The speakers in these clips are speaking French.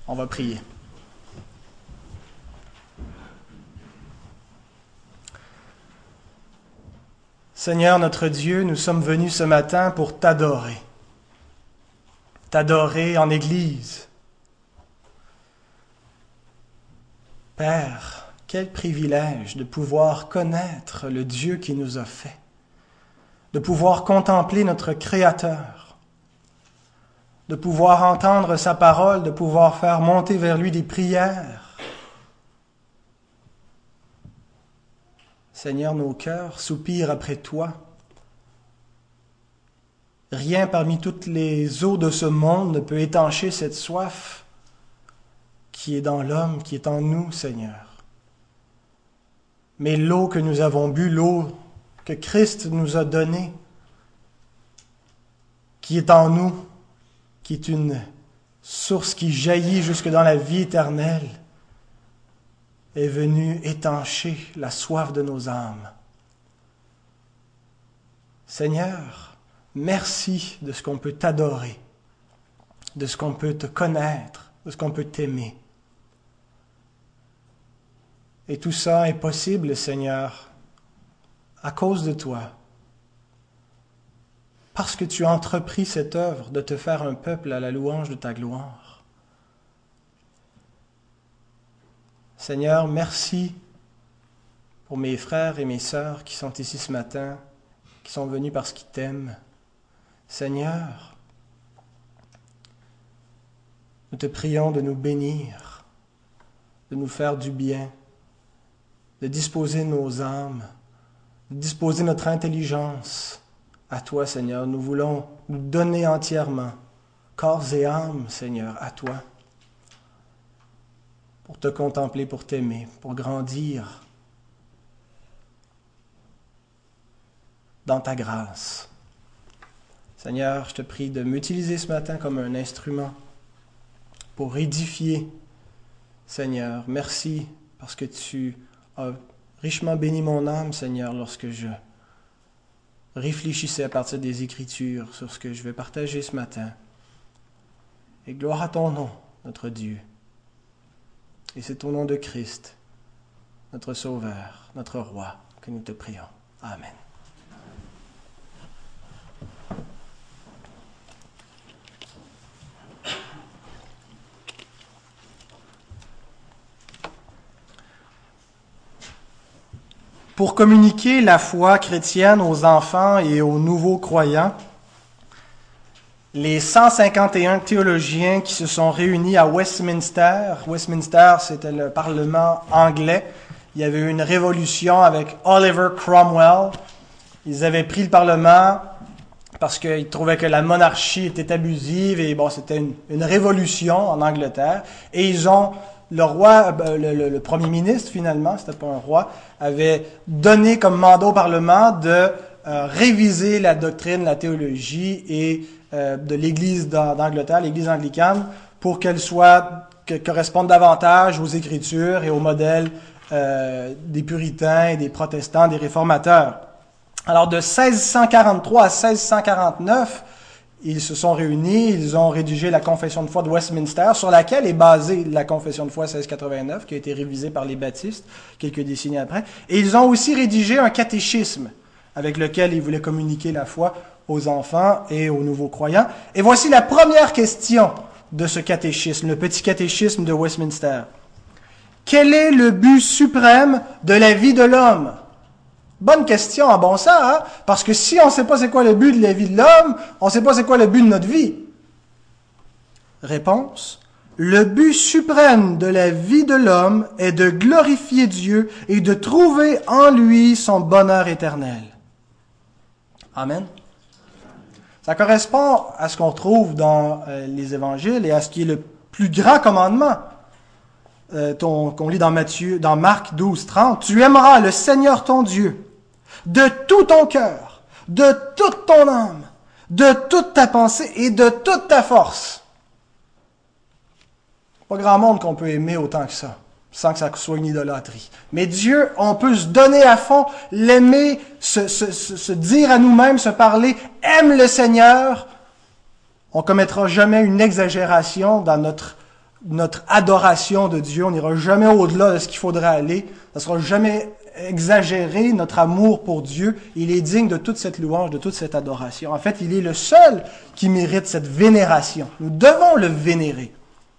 On va prier. Seigneur notre Dieu, nous sommes venus ce matin pour t'adorer. T'adorer en Église. Père, quel privilège de pouvoir connaître le Dieu qui nous a fait, de pouvoir contempler notre Créateur, de pouvoir entendre sa parole, de pouvoir faire monter vers lui des prières. Seigneur, nos cœurs soupirent après toi. Rien parmi toutes les eaux de ce monde ne peut étancher cette soif qui est dans l'homme, qui est en nous, Seigneur. Mais l'eau que nous avons bue, l'eau que Christ nous a donnée, qui est en nous, qui est une source qui jaillit jusque dans la vie éternelle, est venue étancher la soif de nos âmes. Seigneur, merci de ce qu'on peut t'adorer, de ce qu'on peut te connaître, de ce qu'on peut t'aimer. Et tout ça est possible, Seigneur, à cause de toi. Parce que tu as entrepris cette œuvre de te faire un peuple à la louange de ta gloire. Seigneur, merci pour mes frères et mes sœurs qui sont ici ce matin, qui sont venus parce qu'ils t'aiment. Seigneur, nous te prions de nous bénir, de nous faire du bien, de disposer nos âmes, de disposer notre intelligence à toi, Seigneur. Nous voulons nous donner entièrement, corps et âme, Seigneur, à toi, pour te contempler, pour t'aimer, pour grandir dans ta grâce. Seigneur, je te prie de m'utiliser ce matin comme un instrument pour édifier. Seigneur, merci parce que tu as richement béni mon âme, Seigneur, lorsque je réfléchissais à partir des Écritures sur ce que je vais partager ce matin. Et gloire à ton nom, notre Dieu. Et c'est au nom de Christ, notre Sauveur, notre Roi, que nous te prions. Amen. Pour communiquer la foi chrétienne aux enfants et aux nouveaux croyants, les 151 théologiens qui se sont réunis à Westminster, c'était le Parlement anglais, il y avait eu une révolution avec Oliver Cromwell. Ils avaient pris le Parlement parce qu'ils trouvaient que la monarchie était abusive et c'était une révolution en Angleterre. Et ils ont, le roi, le premier ministre finalement, c'était pas un roi, avait donné comme mandat au Parlement de réviser la doctrine, la théologie et de l'Église d'Angleterre, l'Église anglicane, pour qu'elle corresponde davantage aux Écritures et au modèle des puritains et des protestants, des réformateurs. Alors de 1643 à 1649, ils se sont réunis, ils ont rédigé la Confession de foi de Westminster, sur laquelle est basée la Confession de foi 1689, qui a été révisée par les baptistes quelques décennies après. Et ils ont aussi rédigé un catéchisme avec lequel ils voulaient communiquer la foi aux enfants et aux nouveaux croyants. Et voici la première question de ce catéchisme, le petit catéchisme de Westminster. Quel est le but suprême de la vie de l'homme? Bonne question en bon sens, hein? Parce que si on ne sait pas c'est quoi le but de la vie de l'homme, on ne sait pas c'est quoi le but de notre vie. Réponse. Le but suprême de la vie de l'homme est de glorifier Dieu et de trouver en lui son bonheur éternel. Amen. Ça correspond à ce qu'on trouve dans les évangiles et à ce qui est le plus grand commandement qu'on lit dans Marc 12, 30. Tu aimeras le Seigneur ton Dieu de tout ton cœur, de toute ton âme, de toute ta pensée et de toute ta force. Pas grand monde qu'on peut aimer autant que ça, sans que ça soit une idolâtrie. Mais Dieu, on peut se donner à fond, l'aimer, se dire à nous-mêmes, se parler, aime le Seigneur. On commettra jamais une exagération dans notre notre adoration de Dieu. On n'ira jamais au-delà de ce qu'il faudrait aller. Ça ne sera jamais exagéré, notre amour pour Dieu. Il est digne de toute cette louange, de toute cette adoration. En fait, il est le seul qui mérite cette vénération. Nous devons le vénérer.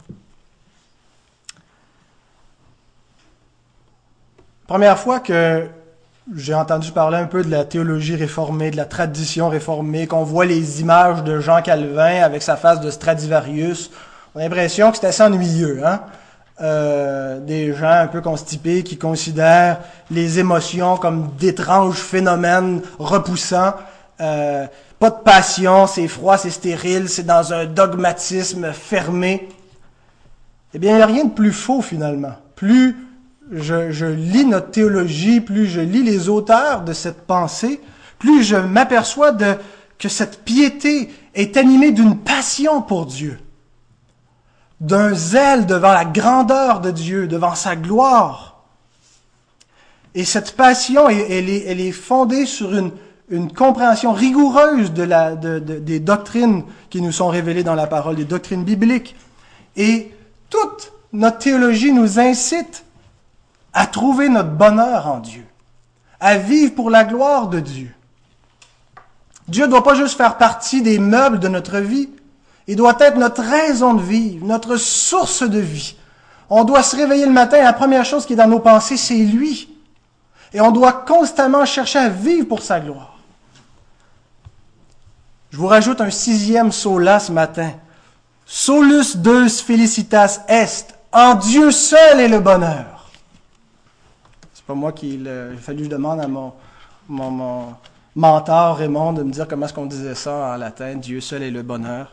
Première fois que j'ai entendu parler un peu de la théologie réformée, de la tradition réformée, qu'on voit les images de Jean Calvin avec sa face de Stradivarius, on a l'impression que c'est assez ennuyeux, hein? Des gens un peu constipés qui considèrent les émotions comme d'étranges phénomènes repoussants. Pas de passion, c'est froid, c'est stérile, c'est dans un dogmatisme fermé. Eh bien, il n'y a rien de plus faux finalement. Plus je lis notre théologie, plus je lis les auteurs de cette pensée, plus je m'aperçois que cette piété est animée d'une passion pour Dieu, d'un zèle devant la grandeur de Dieu, devant sa gloire. Et cette passion, elle est fondée sur une compréhension rigoureuse des doctrines qui nous sont révélées dans la parole, des doctrines bibliques. Et toute notre théologie nous incite à trouver notre bonheur en Dieu, à vivre pour la gloire de Dieu. Dieu ne doit pas juste faire partie des meubles de notre vie, il doit être notre raison de vivre, notre source de vie. On doit se réveiller le matin et la première chose qui est dans nos pensées, c'est lui. Et on doit constamment chercher à vivre pour sa gloire. Je vous rajoute un 6e sola ce matin. Solus Deus felicitas est. En Dieu seul est le bonheur. C'est pas moi qui il a fallu que je demande à mon mentor Raymond de me dire comment est-ce qu'on disait ça en latin. Dieu seul est le bonheur.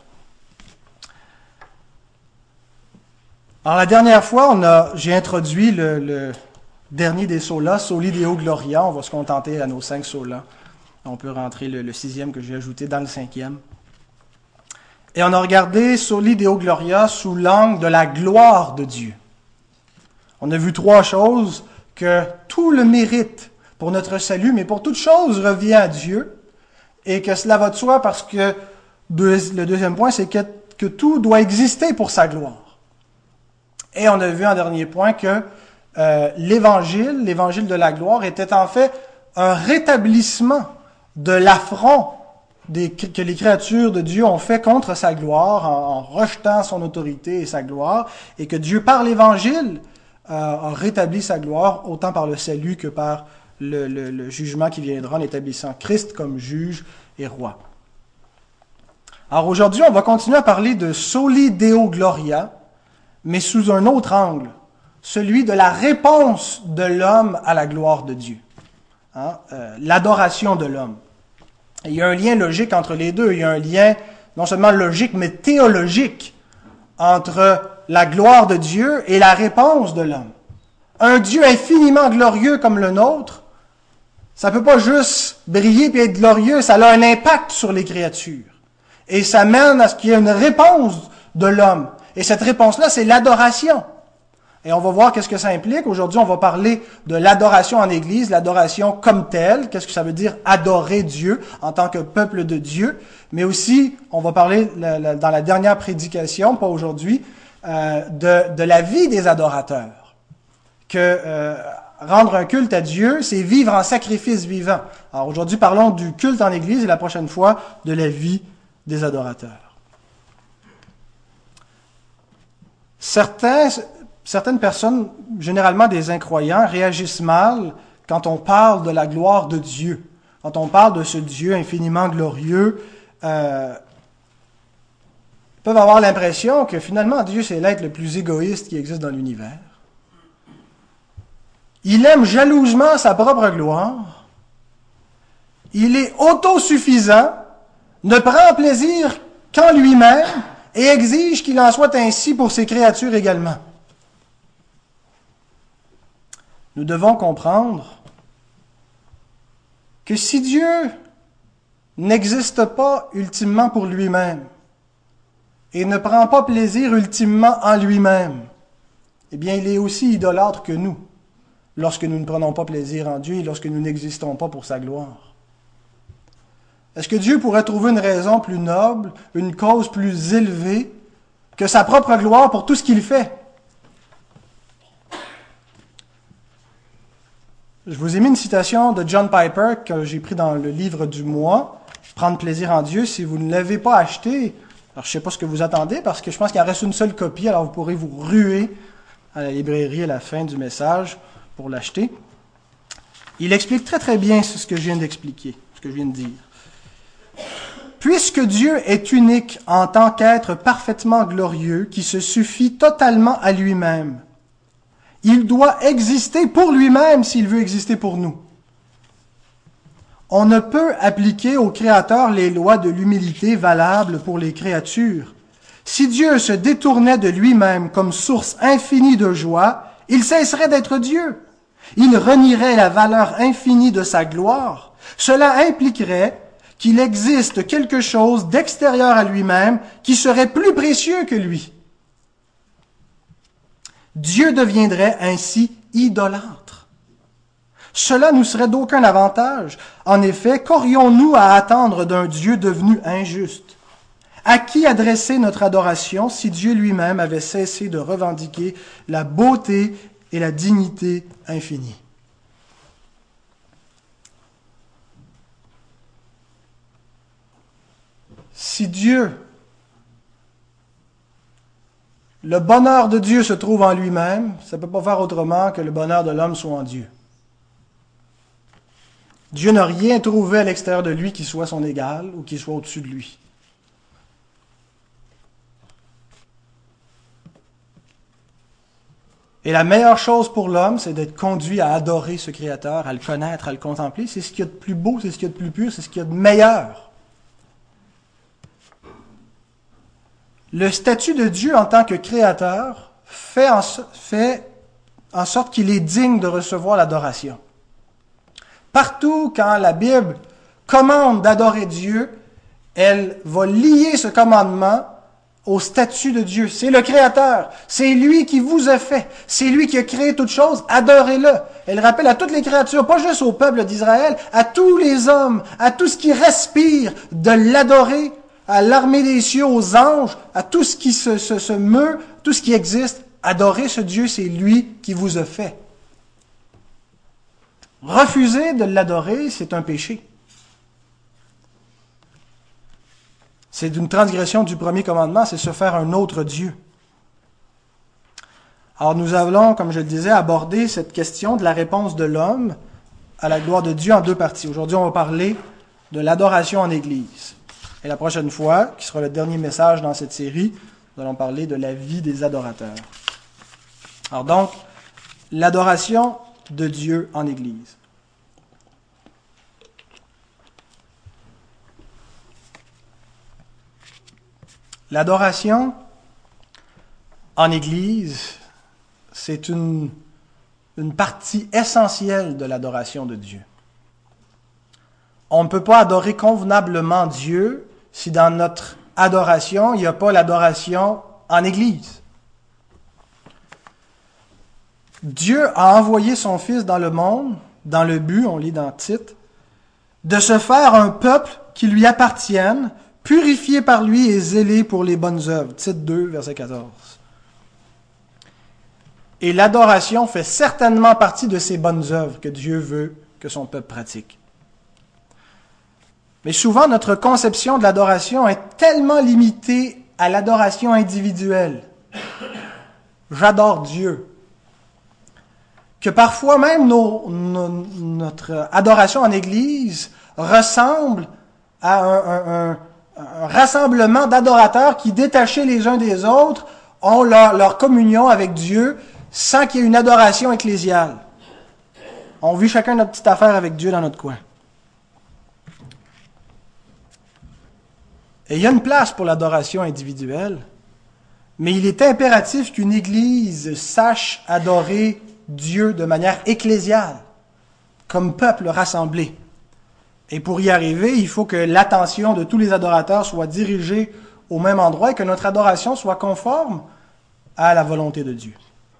Alors la dernière fois, j'ai introduit le dernier des solas, Soli Deo Gloria. On va se contenter à nos 5 solas. On peut rentrer le 6e que j'ai ajouté dans le 5e. Et on a regardé Soli Deo Gloria sous l'angle de la gloire de Dieu. On a vu 3 choses, que tout le mérite pour notre salut, mais pour toute chose revient à Dieu, et que cela va de soi parce que le 2e point, c'est que tout doit exister pour sa gloire. Et on a vu en dernier point que l'évangile de la gloire, était en fait un rétablissement de l'affront que les créatures de Dieu ont fait contre sa gloire, en rejetant son autorité et sa gloire, et que Dieu, par l'évangile, a rétabli sa gloire, autant par le salut que par le jugement qui viendra en établissant Christ comme juge et roi. Alors aujourd'hui, on va continuer à parler de Soli Deo Gloria, mais sous un autre angle, celui de la réponse de l'homme à la gloire de Dieu. L'adoration de l'homme. Et il y a un lien logique entre les deux. Il y a un lien non seulement logique, mais théologique entre la gloire de Dieu et la réponse de l'homme. Un Dieu infiniment glorieux comme le nôtre, ça ne peut pas juste briller et être glorieux, ça a un impact sur les créatures. Et ça mène à ce qu'il y ait une réponse de l'homme. Et cette réponse-là, c'est l'adoration. Et on va voir qu'est-ce que ça implique. Aujourd'hui, on va parler de l'adoration en Église, l'adoration comme telle. Qu'est-ce que ça veut dire adorer Dieu en tant que peuple de Dieu. Mais aussi, on va parler dans la dernière prédication, pas aujourd'hui, de la vie des adorateurs. Que rendre un culte à Dieu, c'est vivre en sacrifice vivant. Alors aujourd'hui, parlons du culte en Église et la prochaine fois, de la vie des adorateurs. Certaines personnes, généralement des incroyants, réagissent mal quand on parle de la gloire de Dieu. Quand on parle de ce Dieu infiniment glorieux, peuvent avoir l'impression que finalement Dieu, c'est l'être le plus égoïste qui existe dans l'univers. Il aime jalousement sa propre gloire. Il est autosuffisant, ne prend plaisir qu'en lui-même et exige qu'il en soit ainsi pour ses créatures également. Nous devons comprendre que si Dieu n'existe pas ultimement pour lui-même et ne prend pas plaisir ultimement en lui-même, eh bien, il est aussi idolâtre que nous lorsque nous ne prenons pas plaisir en Dieu et lorsque nous n'existons pas pour sa gloire. Est-ce que Dieu pourrait trouver une raison plus noble, une cause plus élevée que sa propre gloire pour tout ce qu'il fait. Je vous ai mis une citation de John Piper que j'ai pris dans le livre du mois, Prendre plaisir en Dieu. Si vous ne l'avez pas acheté, alors je ne sais pas ce que vous attendez, parce que je pense qu'il en reste une seule copie, alors vous pourrez vous ruer à la librairie à la fin du message pour l'acheter. Il explique très très bien ce que je viens d'expliquer, ce que je viens de dire. Puisque Dieu est unique en tant qu'être parfaitement glorieux, qui se suffit totalement à lui-même, il doit exister pour lui-même s'il veut exister pour nous. On ne peut appliquer au Créateur les lois de l'humilité valables pour les créatures. Si Dieu se détournait de lui-même comme source infinie de joie, il cesserait d'être Dieu. Il renierait la valeur infinie de sa gloire. Cela impliquerait qu'il existe quelque chose d'extérieur à lui-même qui serait plus précieux que lui. Dieu deviendrait ainsi idolâtre. Cela nous serait d'aucun avantage. En effet, qu'aurions-nous à attendre d'un Dieu devenu injuste? À qui adresser notre adoration si Dieu lui-même avait cessé de revendiquer la beauté et la dignité infinie? Si le bonheur de Dieu se trouve en lui-même, ça ne peut pas faire autrement que le bonheur de l'homme soit en Dieu. Dieu n'a rien trouvé à l'extérieur de lui qui soit son égal ou qui soit au-dessus de lui. Et la meilleure chose pour l'homme, c'est d'être conduit à adorer ce Créateur, à le connaître, à le contempler. C'est ce qu'il y a de plus beau, c'est ce qu'il y a de plus pur, c'est ce qu'il y a de meilleur. Le statut de Dieu en tant que Créateur fait en sorte qu'il est digne de recevoir l'adoration. Partout, quand la Bible commande d'adorer Dieu, elle va lier ce commandement au statut de Dieu. C'est le Créateur. C'est lui qui vous a fait. C'est lui qui a créé toutes choses. Adorez-le. Elle rappelle à toutes les créatures, pas juste au peuple d'Israël, à tous les hommes, à tout ce qui respire, de l'adorer, à l'armée des cieux, aux anges, à tout ce qui se meut, tout ce qui existe. Adorez ce Dieu, c'est lui qui vous a fait. Refuser de l'adorer, c'est un péché. C'est une transgression du premier commandement, c'est se faire un autre Dieu. Alors nous allons, comme je le disais, aborder cette question de la réponse de l'homme à la gloire de Dieu en deux parties. Aujourd'hui, on va parler de l'adoration en Église. Et la prochaine fois, qui sera le dernier message dans cette série, nous allons parler de la vie des adorateurs. Alors donc, l'adoration de Dieu en Église. L'adoration en Église, c'est une partie essentielle de l'adoration de Dieu. On ne peut pas adorer convenablement Dieu si dans notre adoration, il n'y a pas l'adoration en Église. Dieu a envoyé son Fils dans le monde, dans le but, on lit dans Tite, de se faire un peuple qui lui appartienne, purifié par lui et zélé pour les bonnes œuvres. Tite 2, verset 14. Et l'adoration fait certainement partie de ces bonnes œuvres que Dieu veut que son peuple pratique. Mais souvent, notre conception de l'adoration est tellement limitée à l'adoration individuelle. J'adore Dieu. Que parfois même notre adoration en Église ressemble à un rassemblement d'adorateurs qui, détachés les uns des autres, ont leur communion avec Dieu sans qu'il y ait une adoration ecclésiale. On vit chacun notre petite affaire avec Dieu dans notre coin. Et il y a une place pour l'adoration individuelle, mais il est impératif qu'une Église sache adorer Dieu de manière ecclésiale, comme peuple rassemblé. Et pour y arriver, il faut que l'attention de tous les adorateurs soit dirigée au même endroit et que notre adoration soit conforme à la volonté de Dieu.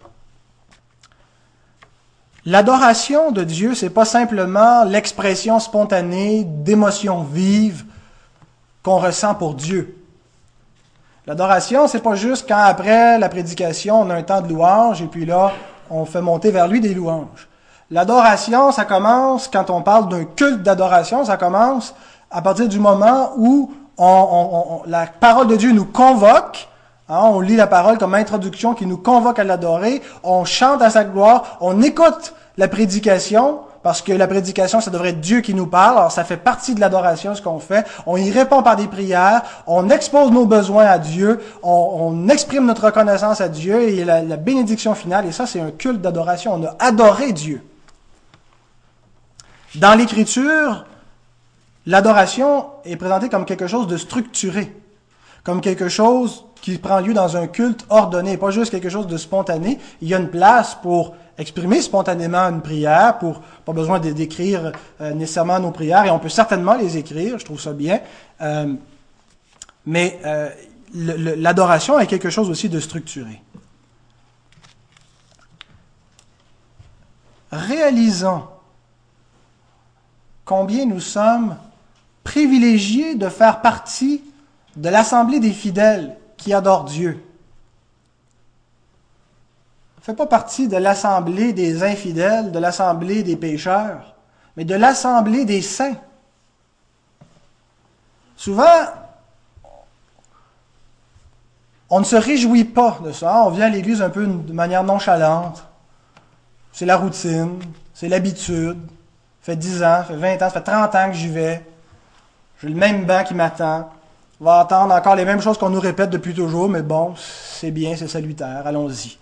L'adoration de Dieu, c'est pas simplement l'expression spontanée d'émotions vives qu'on ressent pour Dieu. L'adoration, c'est pas juste quand après la prédication, on a un temps de louange et puis là, on fait monter vers lui des louanges. L'adoration, ça commence, quand on parle d'un culte d'adoration, ça commence à partir du moment où la parole de Dieu nous convoque. On lit la parole comme introduction qui nous convoque à l'adorer. On chante à sa gloire. On écoute la prédication, parce que la prédication, ça devrait être Dieu qui nous parle. Alors, ça fait partie de l'adoration, ce qu'on fait. On y répond par des prières. On expose nos besoins à Dieu. On exprime notre reconnaissance à Dieu et la bénédiction finale. Et ça, c'est un culte d'adoration. On a adoré Dieu. Dans l'Écriture, l'adoration est présentée comme quelque chose de structuré, comme quelque chose qui prend lieu dans un culte ordonné, pas juste quelque chose de spontané. Il y a une place pour exprimer spontanément une prière, pas besoin d'écrire nécessairement nos prières, et on peut certainement les écrire, je trouve ça bien. Mais l'adoration est quelque chose aussi de structuré. Réalisons combien nous sommes privilégiés de faire partie de l'assemblée des fidèles qui adorent Dieu. On ne fait pas partie de l'assemblée des infidèles, de l'assemblée des pécheurs, mais de l'assemblée des saints. Souvent, on ne se réjouit pas de ça. On vient à l'église un peu de manière nonchalante. C'est la routine, c'est l'habitude. Ça fait 10 ans, ça fait 20 ans, ça fait 30 ans que j'y vais. J'ai le même banc qui m'attend. On va entendre encore les mêmes choses qu'on nous répète depuis toujours, mais bon, c'est bien, c'est salutaire, allons-y.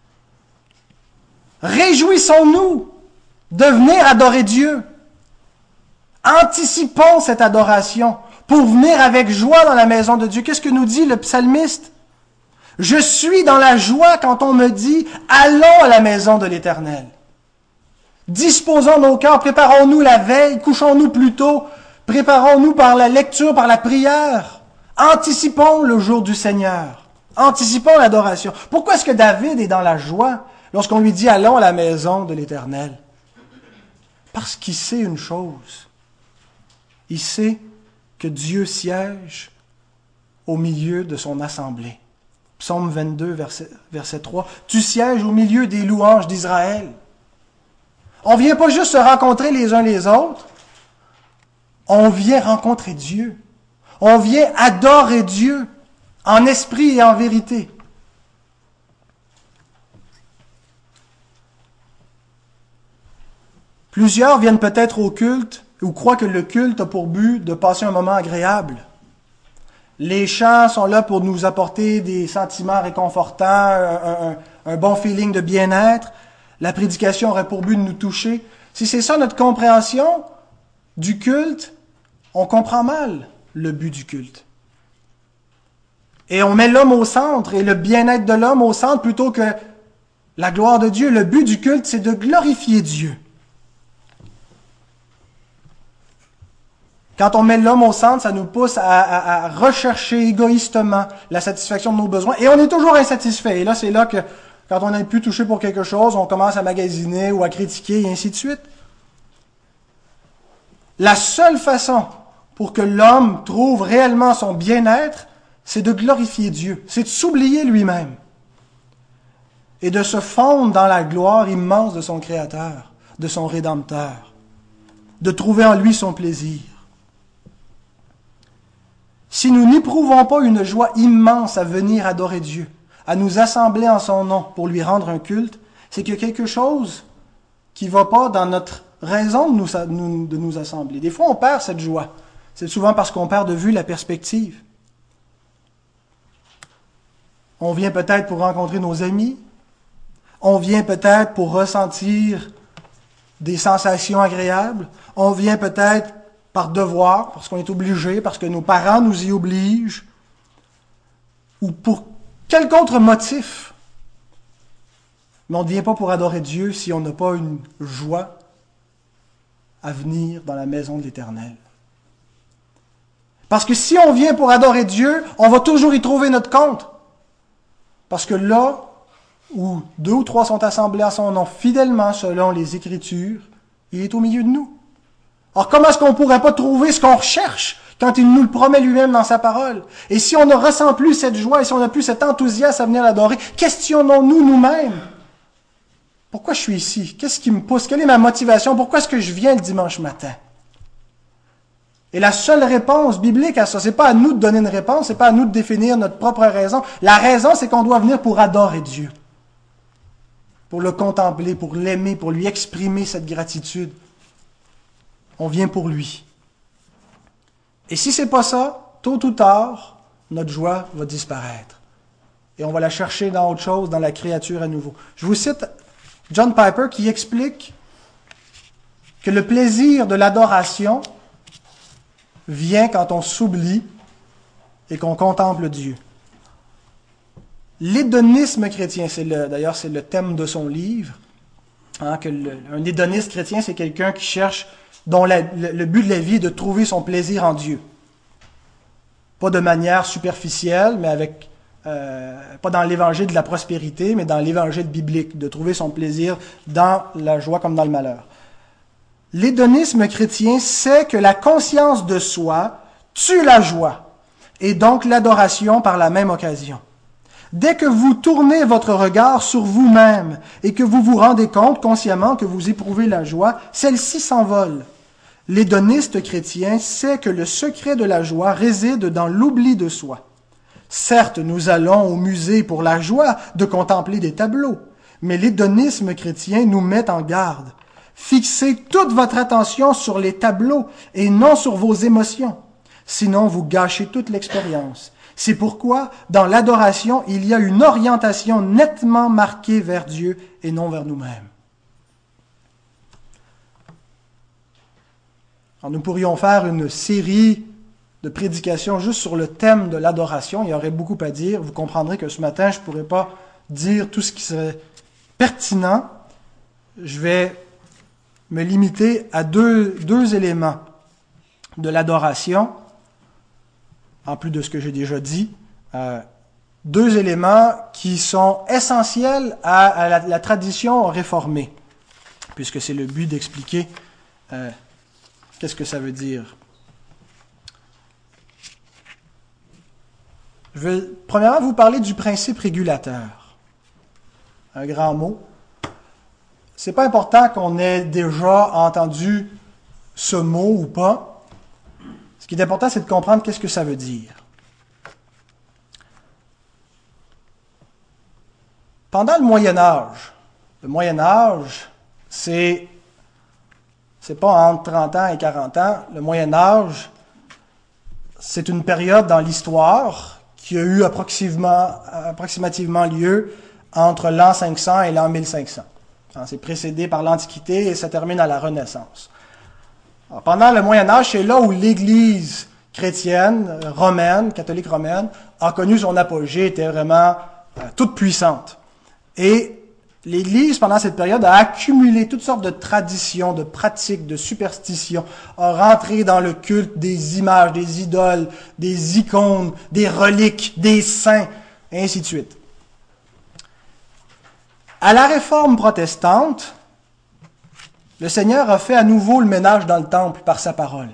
Réjouissons-nous de venir adorer Dieu. Anticipons cette adoration pour venir avec joie dans la maison de Dieu. Qu'est-ce que nous dit le psalmiste? Je suis dans la joie quand on me dit « Allons à la maison de l'Éternel ». Disposons nos cœurs, préparons-nous la veille, couchons-nous plus tôt, préparons-nous par la lecture, par la prière. Anticipons le jour du Seigneur. Anticipons l'adoration. Pourquoi est-ce que David est dans la joie lorsqu'on lui dit « Allons à la maison de l'Éternel » ? Parce qu'il sait une chose. Il sait que Dieu siège au milieu de son assemblée. Psaume 22, verset 3. « Tu sièges au milieu des louanges d'Israël. » On ne vient pas juste se rencontrer les uns les autres. On vient rencontrer Dieu. On vient adorer Dieu en esprit et en vérité. Plusieurs viennent peut-être au culte ou croient que le culte a pour but de passer un moment agréable. Les chants sont là pour nous apporter des sentiments réconfortants, un bon feeling de bien-être. La prédication aurait pour but de nous toucher. Si c'est ça notre compréhension du culte, on comprend mal le but du culte. Et on met l'homme au centre et le bien-être de l'homme au centre plutôt que la gloire de Dieu. Le but du culte, c'est de glorifier Dieu. Quand on met l'homme au centre, ça nous pousse à rechercher égoïstement la satisfaction de nos besoins. Et on est toujours insatisfait. Et là, c'est là que quand on n'est plus touché pour quelque chose, on commence à magasiner ou à critiquer et ainsi de suite. La seule façon pour que l'homme trouve réellement son bien-être, c'est de glorifier Dieu, c'est de s'oublier lui-même et de se fondre dans la gloire immense de son Créateur, de son Rédempteur, de trouver en lui son plaisir. Si nous n'éprouvons pas une joie immense à venir adorer Dieu, à nous assembler en son nom pour lui rendre un culte, c'est qu'il y a quelque chose qui ne va pas dans notre raison de nous assembler. Des fois, on perd cette joie. C'est souvent parce qu'on perd de vue la perspective. On vient peut-être pour rencontrer nos amis. On vient peut-être pour ressentir des sensations agréables. On vient peut-être par devoir, parce qu'on est obligé, parce que nos parents nous y obligent, ou pour quelque autre motif. Mais on ne vient pas pour adorer Dieu si on n'a pas une joie à venir dans la maison de l'Éternel. Parce que si on vient pour adorer Dieu, on va toujours y trouver notre compte. Parce que là où 2 ou 3 sont assemblés à son nom fidèlement selon les Écritures, il est au milieu de nous. Alors comment est-ce qu'on ne pourrait pas trouver ce qu'on recherche, quand il nous le promet lui-même dans sa parole. Et si on ne ressent plus cette joie, et si on n'a plus cet enthousiasme à venir l'adorer, questionnons-nous nous-mêmes. Pourquoi je suis ici? Qu'est-ce qui me pousse? Quelle est ma motivation? Pourquoi est-ce que je viens le dimanche matin? Et la seule réponse biblique à ça, c'est pas à nous de donner une réponse, c'est pas à nous de définir notre propre raison. La raison, c'est qu'on doit venir pour adorer Dieu. Pour le contempler, pour l'aimer, pour lui exprimer cette gratitude. On vient pour lui. Et si c'est pas ça, tôt ou tard, notre joie va disparaître. Et on va la chercher dans autre chose, dans la créature à nouveau. Je vous cite John Piper qui explique que le plaisir de l'adoration vient quand on s'oublie et qu'on contemple Dieu. L'hédonisme chrétien, d'ailleurs c'est le thème de son livre, un hédoniste chrétien, c'est quelqu'un qui cherche, dont le but de la vie est de trouver son plaisir en Dieu. Pas de manière superficielle, mais pas dans l'évangile de la prospérité, mais dans l'évangile biblique, de trouver son plaisir dans la joie comme dans le malheur. L'hédonisme chrétien sait que la conscience de soi tue la joie, et donc l'adoration par la même occasion. Dès que vous tournez votre regard sur vous-même et que vous vous rendez compte consciemment que vous éprouvez la joie, celle-ci s'envole. L'hédoniste chrétien sait que le secret de la joie réside dans l'oubli de soi. Certes, nous allons au musée pour la joie de contempler des tableaux, mais l'hédonisme chrétien nous met en garde. Fixez toute votre attention sur les tableaux et non sur vos émotions. Sinon, vous gâchez toute l'expérience. C'est pourquoi, dans l'adoration, il y a une orientation nettement marquée vers Dieu et non vers nous-mêmes. Alors, nous pourrions faire une série de prédications juste sur le thème de l'adoration. Il y aurait beaucoup à dire. Vous comprendrez que ce matin, je ne pourrais pas dire tout ce qui serait pertinent. Je vais me limiter à deux éléments de l'adoration, en plus de ce que j'ai déjà dit. Deux éléments qui sont essentiels à la tradition réformée, puisque c'est le but d'expliquer qu'est-ce que ça veut dire. Je vais premièrement vous parler du principe régulateur. Un grand mot. C'est pas important qu'on ait déjà entendu ce mot ou pas. Ce qui est important, c'est de comprendre qu'est-ce que ça veut dire. Pendant le Moyen Âge, c'est pas entre 30 ans et 40 ans. Le Moyen Âge, c'est une période dans l'histoire qui a eu approximativement lieu entre l'an 500 et l'an 1500. C'est précédé par l'Antiquité et ça termine à la Renaissance. Alors, pendant le Moyen Âge, c'est là où l'Église chrétienne, romaine, catholique romaine, a connu son apogée, était vraiment toute puissante. Et l'Église, pendant cette période, a accumulé toutes sortes de traditions, de pratiques, de superstitions, a rentré dans le culte des images, des idoles, des icônes, des reliques, des saints, et ainsi de suite. À la Réforme protestante, le Seigneur a fait à nouveau le ménage dans le temple par sa parole.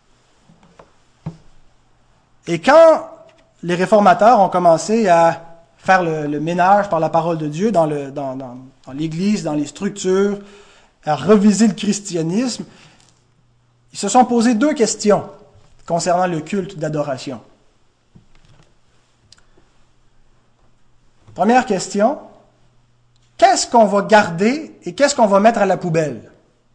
Et quand les réformateurs ont commencé à faire le ménage par la parole de Dieu dans l'Église, dans les structures, à reviser le christianisme, ils se sont posé deux questions concernant le culte d'adoration. Première question, qu'est-ce qu'on va garder et qu'est-ce qu'on va mettre à la poubelle?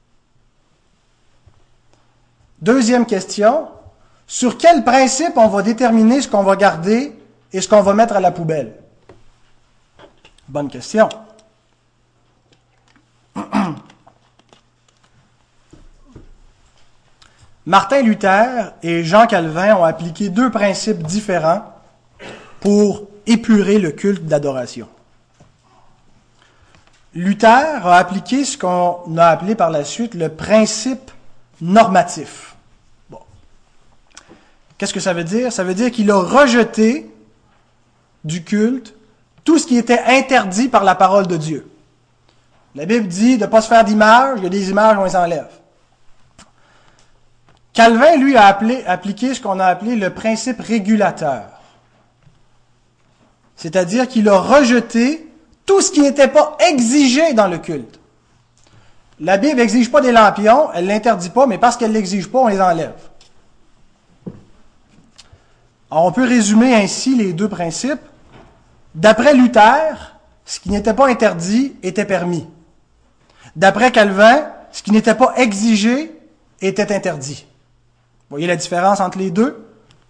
Deuxième question, sur quel principe on va déterminer ce qu'on va garder et ce qu'on va mettre à la poubelle? Bonne question. Martin Luther et Jean Calvin ont appliqué deux principes différents pour épurer le culte d'adoration. Luther a appliqué ce qu'on a appelé par la suite le principe normatif. Bon. Qu'est-ce que ça veut dire? Ça veut dire qu'il a rejeté du culte tout ce qui était interdit par la parole de Dieu. La Bible dit de ne pas se faire d'image, il y a des images, on les enlève. Calvin, lui, a appliqué ce qu'on a appelé le principe régulateur. C'est-à-dire qu'il a rejeté tout ce qui n'était pas exigé dans le culte. La Bible n'exige pas des lampions, elle ne l'interdit pas, mais parce qu'elle ne l'exige pas, on les enlève. Alors, on peut résumer ainsi les deux principes. D'après Luther, ce qui n'était pas interdit était permis. D'après Calvin, ce qui n'était pas exigé était interdit. Vous voyez la différence entre les deux?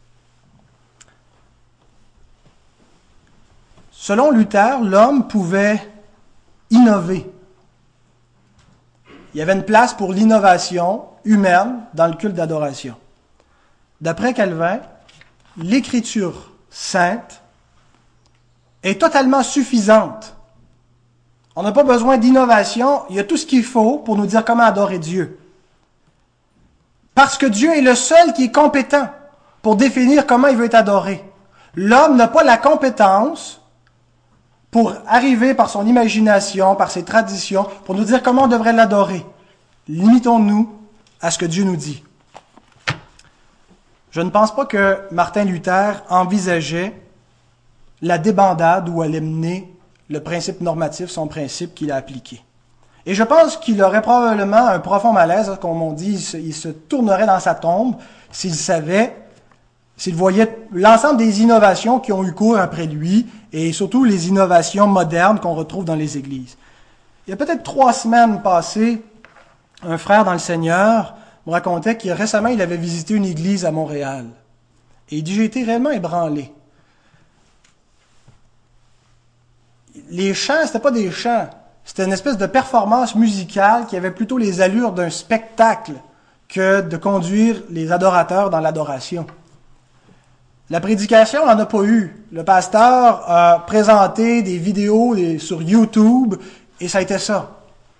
Selon Luther, l'homme pouvait innover. Il y avait une place pour l'innovation humaine dans le culte d'adoration. D'après Calvin, l'Écriture sainte est totalement suffisante. On n'a pas besoin d'innovation, il y a tout ce qu'il faut pour nous dire comment adorer Dieu. Parce que Dieu est le seul qui est compétent pour définir comment il veut être adoré. L'homme n'a pas la compétence pour arriver par son imagination, par ses traditions, pour nous dire comment on devrait l'adorer. Limitons-nous à ce que Dieu nous dit. Je ne pense pas que Martin Luther envisageait la débandade où allait mener le principe normatif, son principe qu'il a appliqué. Et je pense qu'il aurait probablement un profond malaise, comme on dit, il se tournerait dans sa tombe s'il savait, s'il voyait l'ensemble des innovations qui ont eu cours après lui, et surtout les innovations modernes qu'on retrouve dans les églises. Il y a peut-être 3 semaines passées, un frère dans le Seigneur me racontait qu'il récemment il avait visité une église à Montréal. Et il dit, j'ai été réellement ébranlé. Les chants, c'était pas des chants. C'était une espèce de performance musicale qui avait plutôt les allures d'un spectacle que de conduire les adorateurs dans l'adoration. La prédication, on n'en a pas eu. Le pasteur a présenté des vidéos sur YouTube et ça a été ça.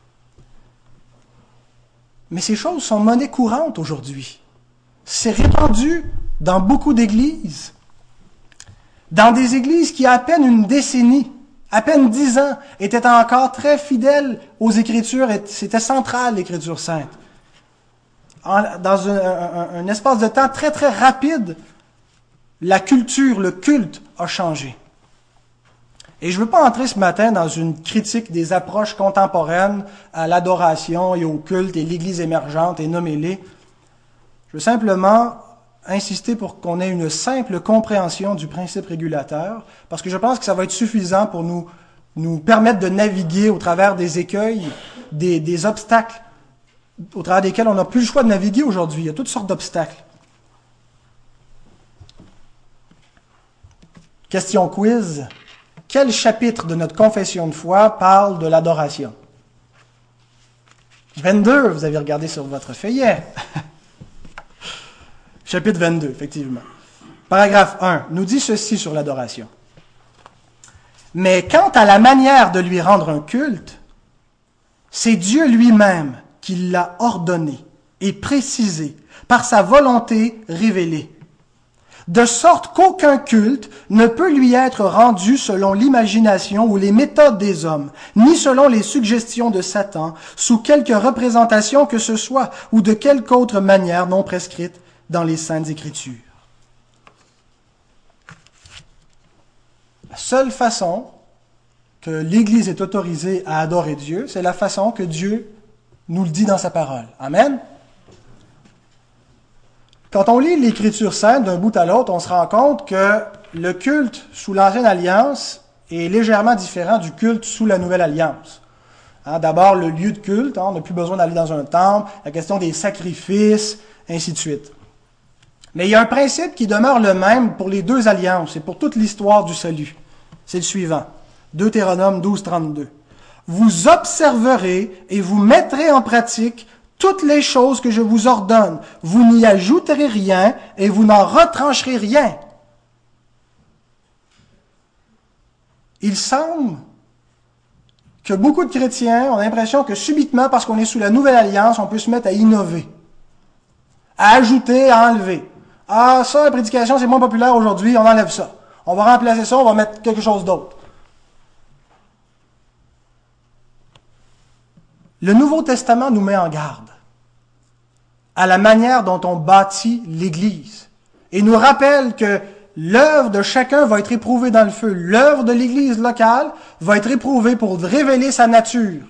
Mais ces choses sont monnaie courante aujourd'hui. C'est répandu dans beaucoup d'églises. Dans des églises qui, à peine une décennie, à peine 10 ans, étaient encore très fidèles aux Écritures, et c'était central, l'Écriture sainte. Dans un espace de temps très, très rapide, la culture, le culte a changé. Et je ne veux pas entrer ce matin dans une critique des approches contemporaines à l'adoration et au culte et l'Église émergente et nommez-les. Je veux simplement insister pour qu'on ait une simple compréhension du principe régulateur, parce que je pense que ça va être suffisant pour nous permettre de naviguer au travers des écueils, des obstacles, au travers desquels on n'a plus le choix de naviguer aujourd'hui. Il y a toutes sortes d'obstacles. Question quiz. Quel chapitre de notre confession de foi parle de l'adoration? 22, vous avez regardé sur votre feuillet. Chapitre 22, effectivement. Paragraphe 1 nous dit ceci sur l'adoration. Mais quant à la manière de lui rendre un culte, c'est Dieu lui-même qui l'a ordonné et précisé par sa volonté révélée. De sorte qu'aucun culte ne peut lui être rendu selon l'imagination ou les méthodes des hommes, ni selon les suggestions de Satan, sous quelque représentation que ce soit, ou de quelque autre manière non prescrite dans les Saintes Écritures. La seule façon que l'Église est autorisée à adorer Dieu, c'est la façon que Dieu nous le dit dans sa parole. Amen? Quand on lit l'Écriture sainte d'un bout à l'autre, on se rend compte que le culte sous l'Ancienne Alliance est légèrement différent du culte sous la Nouvelle Alliance. D'abord, le lieu de culte, on n'a plus besoin d'aller dans un temple, la question des sacrifices, ainsi de suite. Mais il y a un principe qui demeure le même pour les deux alliances et pour toute l'histoire du salut. C'est le suivant. Deutéronome 12, 32. Vous observerez et vous mettrez en pratique toutes les choses que je vous ordonne. Vous n'y ajouterez rien et vous n'en retrancherez rien. Il semble que beaucoup de chrétiens ont l'impression que subitement, parce qu'on est sous la Nouvelle Alliance, on peut se mettre à innover, à ajouter, à enlever. Ah, ça, la prédication, c'est moins populaire aujourd'hui, on enlève ça. On va remplacer ça, on va mettre quelque chose d'autre. Le Nouveau Testament nous met en garde. à la manière dont on bâtit l'Église et nous rappelle que l'œuvre de chacun va être éprouvée dans le feu. L'œuvre de l'Église locale va être éprouvée pour révéler sa nature.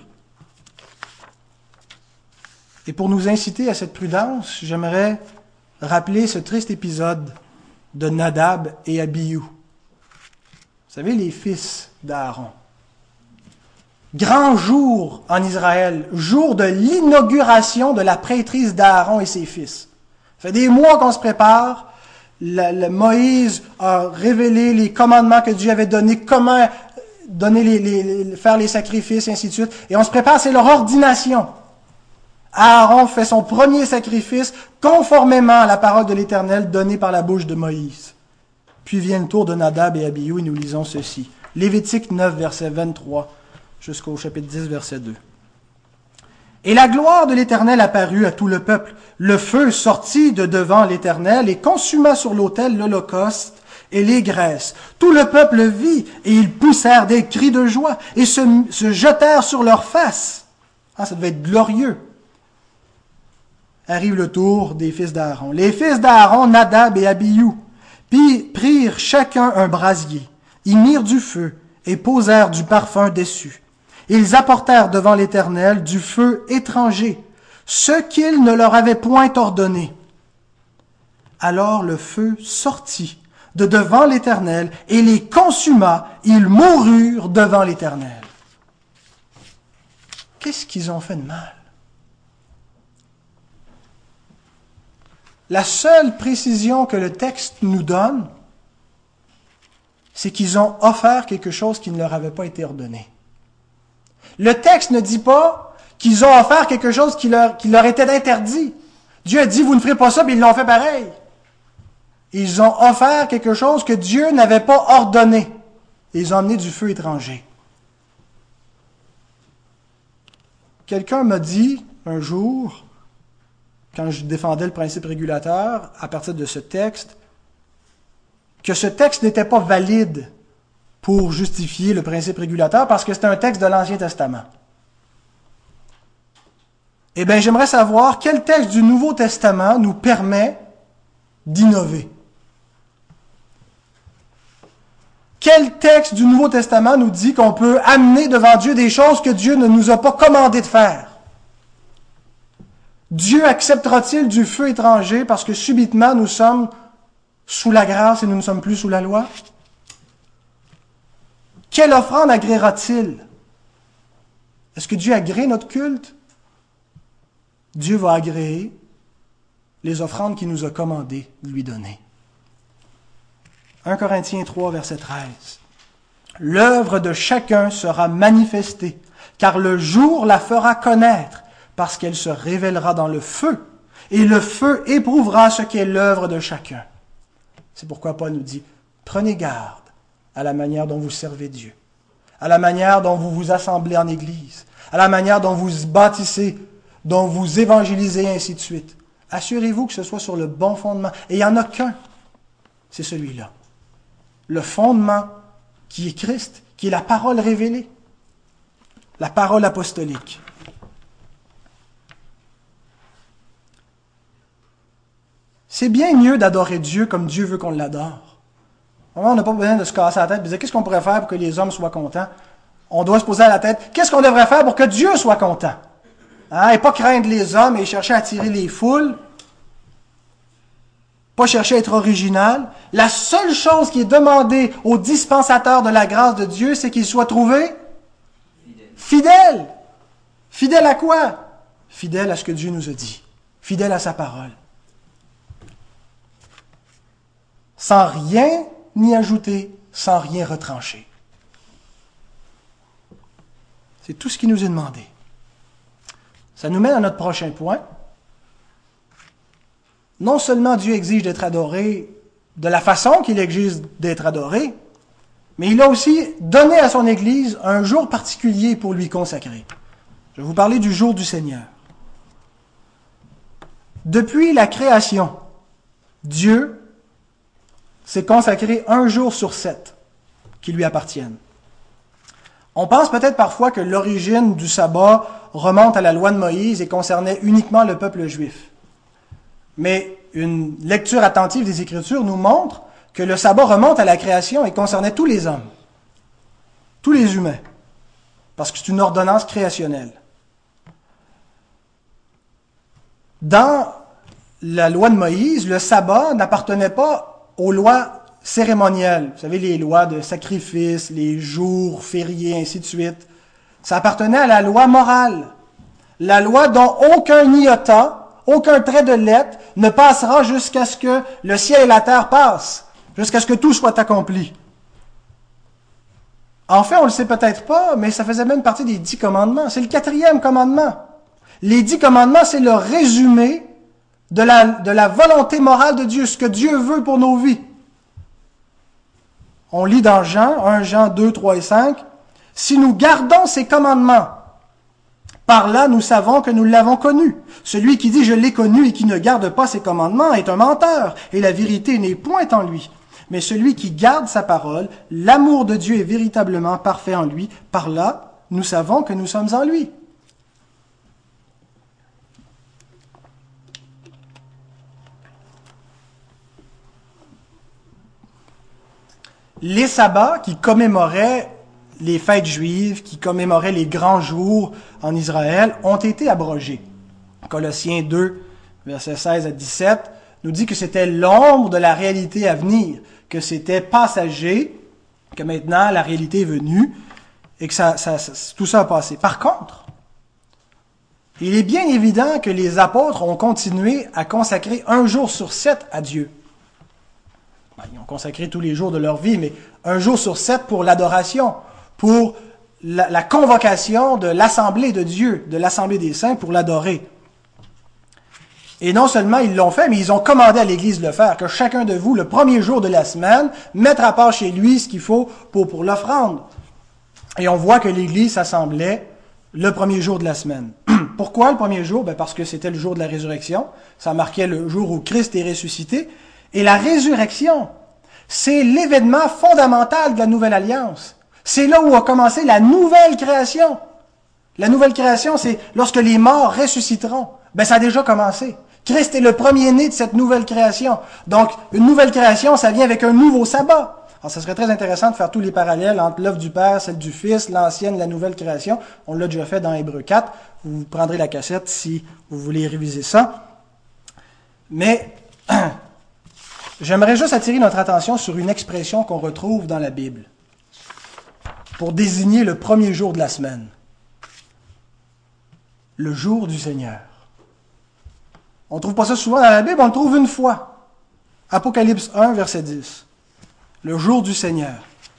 Et pour nous inciter à cette prudence, j'aimerais rappeler ce triste épisode de Nadab et Abihu. Vous savez, les fils d'Aaron. Grand jour en Israël, jour de l'inauguration de la prêtrise d'Aaron et ses fils. Ça fait des mois qu'on se prépare. Moïse a révélé les commandements que Dieu avait donnés, comment donner faire les sacrifices, et ainsi de suite. Et on se prépare, c'est leur ordination. Aaron fait son premier sacrifice conformément à la parole de l'Éternel donnée par la bouche de Moïse. Puis vient le tour de Nadab et Abihu et nous lisons ceci. Lévitique 9, verset 23, jusqu'au chapitre 10, verset 2. Et la gloire de l'Éternel apparut à tout le peuple. Le feu sortit de devant l'Éternel et consuma sur l'autel l'holocauste et les graisses. Tout le peuple vit et ils poussèrent des cris de joie et se jetèrent sur leurs faces. Ah, ça devait être glorieux. Arrive le tour des fils d'Aaron. Les fils d'Aaron, Nadab et Abihu, puis prirent chacun un brasier, y mirent du feu et posèrent du parfum dessus. Ils apportèrent devant l'Éternel du feu étranger, ce qu'il ne leur avait point ordonné. Alors le feu sortit de devant l'Éternel et les consuma, ils moururent devant l'Éternel. Qu'est-ce qu'ils ont fait de mal? La seule précision que le texte nous donne, c'est qu'ils ont offert quelque chose qui ne leur avait pas été ordonné. Le texte ne dit pas qu'ils ont offert quelque chose qui leur était interdit. Dieu a dit, vous ne ferez pas ça, mais ils l'ont fait pareil. Ils ont offert quelque chose que Dieu n'avait pas ordonné. Ils ont amené du feu étranger. Quelqu'un m'a dit un jour, quand je défendais le principe régulateur, à partir de ce texte, que ce texte n'était pas valide pour justifier le principe régulateur parce que c'est un texte de l'Ancien Testament. Eh bien, j'aimerais savoir quel texte du Nouveau Testament nous permet d'innover. Quel texte du Nouveau Testament nous dit qu'on peut amener devant Dieu des choses que Dieu ne nous a pas commandé de faire? Dieu acceptera-t-il du feu étranger parce que subitement nous sommes sous la grâce et nous ne sommes plus sous la loi? Quelle offrande agréera-t-il? Est-ce que Dieu agrée notre culte? Dieu va agréer les offrandes qu'il nous a commandé de lui donner. 1 Corinthiens 3, verset 13. L'œuvre de chacun sera manifestée, car le jour la fera connaître, parce qu'elle se révélera dans le feu, et le feu éprouvera ce qu'est l'œuvre de chacun. C'est pourquoi Paul nous dit, prenez garde à la manière dont vous servez Dieu, à la manière dont vous vous assemblez en Église, à la manière dont vous bâtissez, dont vous évangélisez, et ainsi de suite. Assurez-vous que ce soit sur le bon fondement. Et il n'y en a qu'un, c'est celui-là. Le fondement qui est Christ, qui est la parole révélée, la parole apostolique. C'est bien mieux d'adorer Dieu comme Dieu veut qu'on l'adore. On n'a pas besoin de se casser la tête et de dire qu'est-ce qu'on pourrait faire pour que les hommes soient contents. On doit se poser à la tête, qu'est-ce qu'on devrait faire pour que Dieu soit content? Et pas craindre les hommes et chercher à attirer les foules. Pas chercher à être original. La seule chose qui est demandée aux dispensateurs de la grâce de Dieu, c'est qu'ils soient trouvés fidèles. Fidèles à quoi? Fidèles à ce que Dieu nous a dit. Fidèles à sa parole. Sans rien ni ajouter, sans rien retrancher. C'est tout ce qui nous est demandé. Ça nous mène à notre prochain point. Non seulement Dieu exige d'être adoré de la façon qu'il exige d'être adoré, mais il a aussi donné à son Église un jour particulier pour lui consacrer. Je vais vous parler du jour du Seigneur. Depuis la création, Dieu s'est consacré un jour sur 7 qui lui appartiennent. On pense peut-être parfois que l'origine du sabbat remonte à la loi de Moïse et concernait uniquement le peuple juif. Mais une lecture attentive des Écritures nous montre que le sabbat remonte à la création et concernait tous les hommes, tous les humains, parce que c'est une ordonnance créationnelle. Dans la loi de Moïse, le sabbat n'appartenait pas aux lois cérémonielles. Vous savez, les lois de sacrifice, les jours fériés, ainsi de suite. Ça appartenait à la loi morale. La loi dont aucun iota, aucun trait de lettre ne passera jusqu'à ce que le ciel et la terre passent, jusqu'à ce que tout soit accompli. En fait, on ne le sait peut-être pas, mais ça faisait même partie des 10 commandements. C'est le 4e commandement. Les 10 commandements, c'est le résumé de la volonté morale de Dieu, ce que Dieu veut pour nos vies. On lit dans Jean, 1 Jean 2, 3 et 5, « Si nous gardons ces commandements, par là nous savons que nous l'avons connu. Celui qui dit « Je l'ai connu » et qui ne garde pas ses commandements est un menteur, et la vérité n'est point en lui. Mais celui qui garde sa parole, l'amour de Dieu est véritablement parfait en lui. Par là, nous savons que nous sommes en lui. » Les sabbats qui commémoraient les fêtes juives, qui commémoraient les grands jours en Israël, ont été abrogés. Colossiens 2, versets 16 à 17, nous dit que c'était l'ombre de la réalité à venir, que c'était passager, que maintenant la réalité est venue, et que tout ça a passé. Par contre, il est bien évident que les apôtres ont continué à consacrer 1 jour sur 7 à Dieu. Ils ont consacré tous les jours de leur vie, mais 1 jour sur 7 pour l'adoration, pour la convocation de l'assemblée de Dieu, de l'assemblée des saints pour l'adorer. Et non seulement ils l'ont fait, mais ils ont commandé à l'Église de le faire, que chacun de vous, le premier jour de la semaine, mette à part chez lui ce qu'il faut pour l'offrande. Et on voit que l'Église s'assemblait le premier jour de la semaine. Pourquoi le premier jour? Parce que c'était le jour de la résurrection. Ça marquait le jour où Christ est ressuscité. Et la résurrection, c'est l'événement fondamental de la nouvelle alliance. C'est là où a commencé la nouvelle création. La nouvelle création, c'est lorsque les morts ressusciteront. Ça a déjà commencé. Christ est le premier-né de cette nouvelle création. Donc, une nouvelle création, ça vient avec un nouveau sabbat. Alors, ça serait très intéressant de faire tous les parallèles entre l'œuvre du Père, celle du Fils, l'ancienne, la nouvelle création. On l'a déjà fait dans Hébreux 4. Vous prendrez la cassette si vous voulez réviser ça. Mais j'aimerais juste attirer notre attention sur une expression qu'on retrouve dans la Bible pour désigner le premier jour de la semaine. Le jour du Seigneur. On ne trouve pas ça souvent dans la Bible, on le trouve une fois. Apocalypse 1, verset 10. Le jour du Seigneur.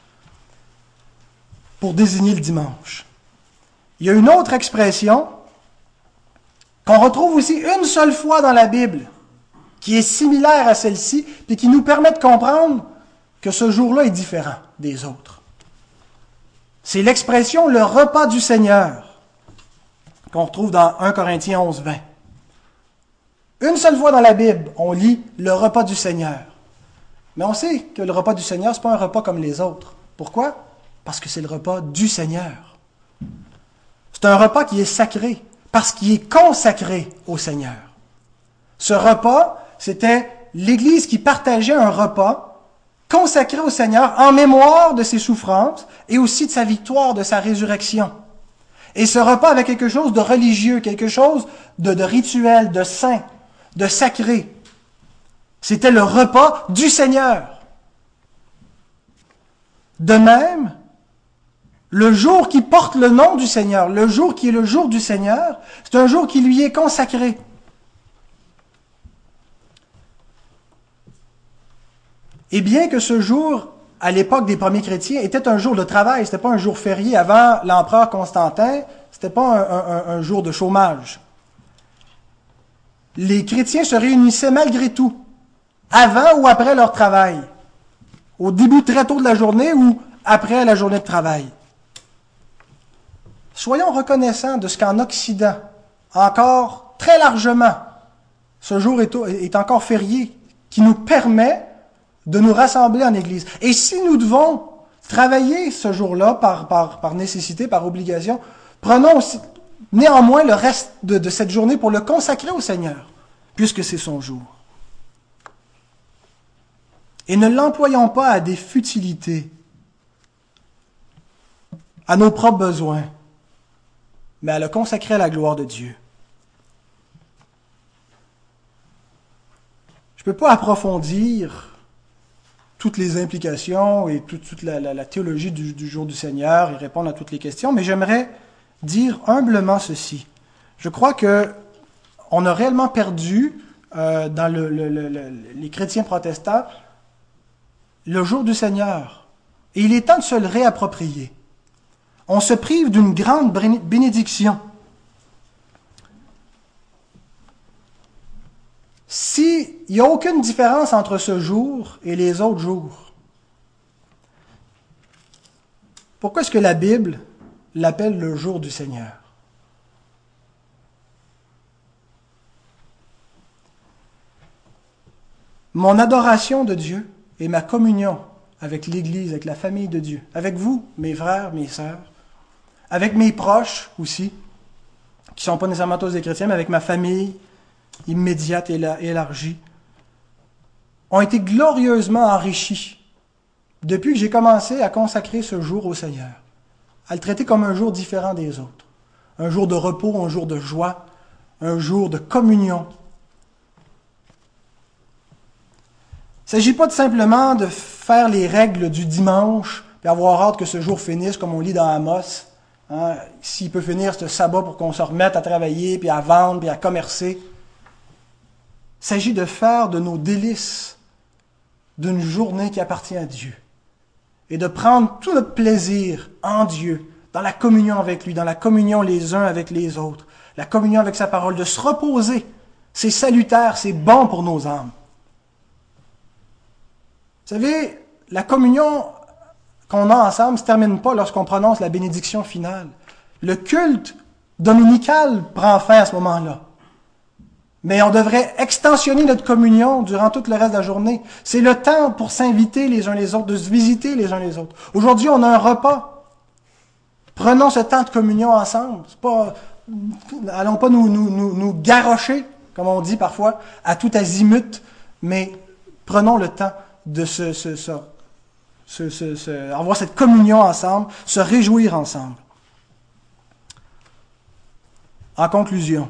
Pour désigner le dimanche. Il y a une autre expression qu'on retrouve aussi une seule fois dans la Bible, qui est similaire à celle-ci, puis qui nous permet de comprendre que ce jour-là est différent des autres. C'est l'expression « le repas du Seigneur » qu'on retrouve dans 1 Corinthiens 11, 20. Une seule fois dans la Bible, on lit « le repas du Seigneur ». Mais on sait que le repas du Seigneur, ce n'est pas un repas comme les autres. Pourquoi? Parce que c'est le repas du Seigneur. C'est un repas qui est sacré, parce qu'il est consacré au Seigneur. Ce repas, c'était l'Église qui partageait un repas consacré au Seigneur en mémoire de ses souffrances et aussi de sa victoire, de sa résurrection. Et ce repas avait quelque chose de religieux, quelque chose de rituel, de saint, de sacré. C'était le repas du Seigneur. De même, le jour qui porte le nom du Seigneur, le jour qui est le jour du Seigneur, c'est un jour qui lui est consacré. Et bien que ce jour, à l'époque des premiers chrétiens, était un jour de travail, c'était pas un jour férié avant l'empereur Constantin, c'était pas un jour de chômage. Les chrétiens se réunissaient malgré tout, avant ou après leur travail, au début très tôt de la journée ou après la journée de travail. Soyons reconnaissants de ce qu'en Occident, encore très largement, ce jour est encore férié, qui nous permet de nous rassembler en Église. Et si nous devons travailler ce jour-là par nécessité, par obligation, prenons aussi, néanmoins le reste de cette journée pour le consacrer au Seigneur. puisque c'est son jour. Et ne l'employons pas à des futilités, à nos propres besoins, mais à le consacrer à la gloire de Dieu. Je ne peux pas approfondir toutes les implications et toute la théologie du jour du Seigneur et répondre à toutes les questions, mais j'aimerais dire humblement ceci. Je crois que on a réellement perdu dans les chrétiens protestants le jour du Seigneur. Et il est temps de se le réapproprier. On se prive d'une grande bénédiction. S'il n'y a aucune différence entre ce jour et les autres jours, pourquoi est-ce que la Bible l'appelle le jour du Seigneur? Mon adoration de Dieu et ma communion avec l'Église, avec la famille de Dieu, avec vous, mes frères, mes sœurs, avec mes proches aussi, qui ne sont pas nécessairement tous des chrétiens, mais avec ma famille immédiate et élargie, ont été glorieusement enrichis depuis que j'ai commencé à consacrer ce jour au Seigneur, à le traiter comme un jour différent des autres, un jour de repos, un jour de joie, un jour de communion. Il ne s'agit pas de simplement de faire les règles du dimanche et avoir hâte que ce jour finisse, comme on lit dans Amos. Hein, s'il peut finir ce sabbat pour qu'on se remette à travailler, puis à vendre, puis à commercer. Il s'agit de faire de nos délices d'une journée qui appartient à Dieu. Et de prendre tout notre plaisir en Dieu, dans la communion avec lui, dans la communion les uns avec les autres, la communion avec sa parole, de se reposer. C'est salutaire, c'est bon pour nos âmes. Vous savez, la communion qu'on a ensemble ne se termine pas lorsqu'on prononce la bénédiction finale. Le culte dominical prend fin à ce moment-là. Mais on devrait extensionner notre communion durant tout le reste de la journée. C'est le temps pour s'inviter les uns les autres, de se visiter les uns les autres. Aujourd'hui, on a un repas. Prenons ce temps de communion ensemble. Allons pas nous garrocher, comme on dit parfois, à tout azimut, mais prenons le temps de avoir cette communion ensemble, se réjouir ensemble. En conclusion,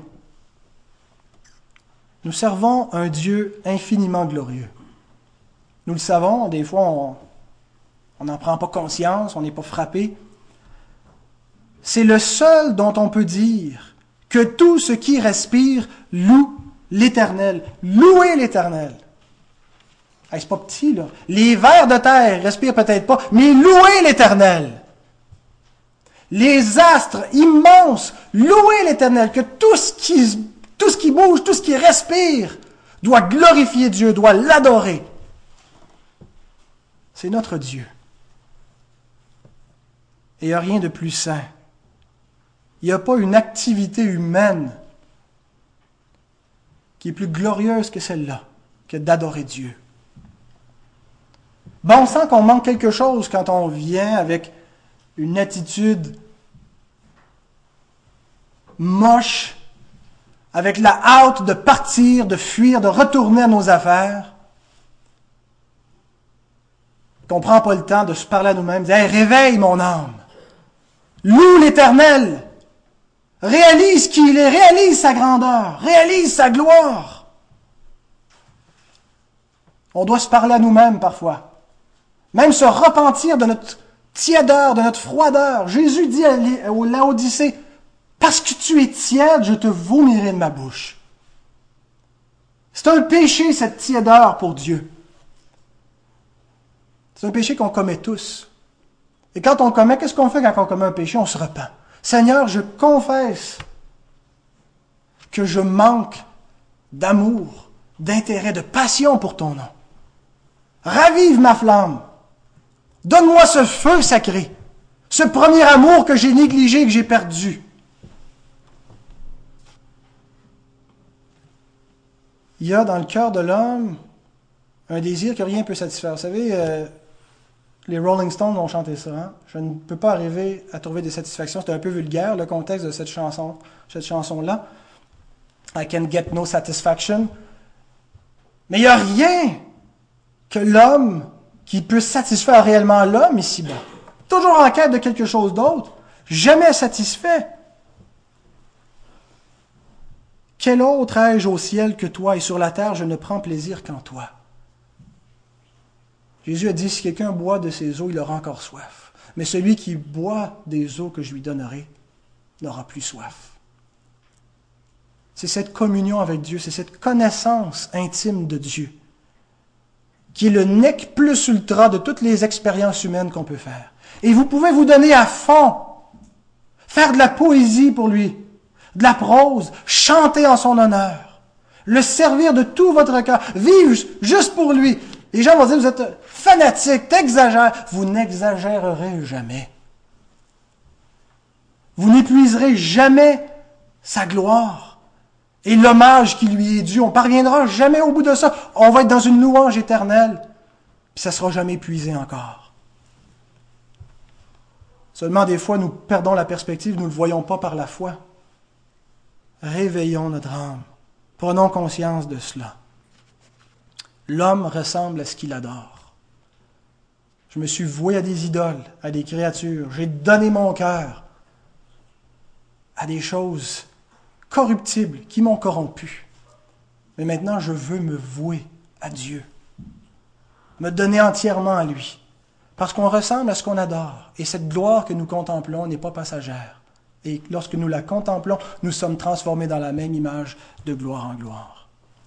nous servons un Dieu infiniment glorieux. Nous le savons, des fois on n'en prend pas conscience, on n'est pas frappé. C'est le seul dont on peut dire que tout ce qui respire loue l'Éternel. Louez l'Éternel. Hey, c'est pas petit, là. Les vers de terre respirent peut-être pas, mais louez l'Éternel. Les astres immenses, louez l'Éternel, que tout ce qui bouge, tout ce qui respire, doit glorifier Dieu, doit l'adorer. C'est notre Dieu. Et il n'y a rien de plus saint. Il n'y a pas une activité humaine qui est plus glorieuse que celle-là, que d'adorer Dieu. On sent qu'on manque quelque chose quand on vient avec une attitude moche, avec la hâte de partir, de fuir, de retourner à nos affaires, qu'on ne prend pas le temps de se parler à nous-mêmes, dire « Hey, réveille mon âme! Loue l'Éternel! Réalise qui il est, réalise sa grandeur, réalise sa gloire! » On doit se parler à nous-mêmes parfois. Même se repentir de notre tiédeur, de notre froideur. Jésus dit à Laodicée, « Parce que tu es tiède, je te vomirai de ma bouche. » C'est un péché, cette tiédeur pour Dieu. C'est un péché qu'on commet tous. Et quand on commet, qu'est-ce qu'on fait quand on commet un péché? On se repent. Seigneur, je confesse que je manque d'amour, d'intérêt, de passion pour ton nom. Ravive ma flamme. Donne-moi ce feu sacré, ce premier amour que j'ai négligé, que j'ai perdu. Il y a dans le cœur de l'homme un désir que rien ne peut satisfaire. Vous savez, les Rolling Stones ont chanté ça. Hein? Je ne peux pas arriver à trouver des satisfactions. C'est un peu vulgaire, le contexte de cette chanson-là. I can get no satisfaction. Mais il n'y a rien que l'homme qui peut satisfaire réellement l'homme ici-bas. Toujours en quête de quelque chose d'autre. Jamais satisfait. Quel autre ai-je au ciel que toi, et sur la terre je ne prends plaisir qu'en toi. Jésus a dit, si quelqu'un boit de ces eaux, il aura encore soif. Mais celui qui boit des eaux que je lui donnerai n'aura plus soif. C'est cette communion avec Dieu, c'est cette connaissance intime de Dieu qui est le nec plus ultra de toutes les expériences humaines qu'on peut faire. Et vous pouvez vous donner à fond, faire de la poésie pour lui, de la prose, chanter en son honneur, le servir de tout votre cœur, vivre juste pour lui. Les gens vont dire, vous êtes fanatique, t'exagères. Vous n'exagérerez jamais. Vous n'épuiserez jamais sa gloire et l'hommage qui lui est dû. On ne parviendra jamais au bout de ça. On va être dans une louange éternelle, puis ça ne sera jamais épuisé encore. Seulement des fois, nous perdons la perspective, nous ne le voyons pas par la foi. Réveillons notre âme. Prenons conscience de cela. L'homme ressemble à ce qu'il adore. Je me suis voué à des idoles, à des créatures. J'ai donné mon cœur à des choses corruptibles qui m'ont corrompu. Mais maintenant, je veux me vouer à Dieu. Me donner entièrement à lui. Parce qu'on ressemble à ce qu'on adore. Et cette gloire que nous contemplons n'est pas passagère. Et lorsque nous la contemplons, nous sommes transformés dans la même image de gloire en gloire.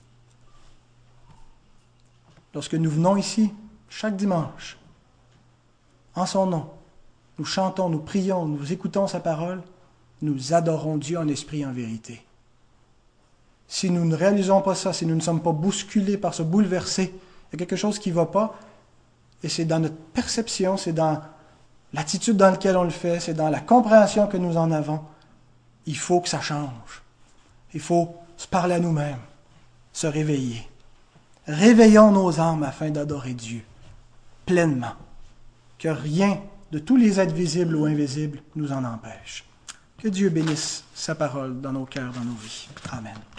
Lorsque nous venons ici, chaque dimanche, en son nom, nous chantons, nous prions, nous écoutons sa parole, nous adorons Dieu en esprit et en vérité. Si nous ne réalisons pas ça, si nous ne sommes pas bousculés par ce bouleversé, il y a quelque chose qui ne va pas, et c'est dans notre perception, c'est dans l'attitude dans laquelle on le fait, c'est dans la compréhension que nous en avons. Il faut que ça change. Il faut se parler à nous-mêmes, se réveiller. Réveillons nos âmes afin d'adorer Dieu pleinement. Que rien de tous les êtres visibles ou invisibles nous en empêche. Que Dieu bénisse sa parole dans nos cœurs, dans nos vies. Amen.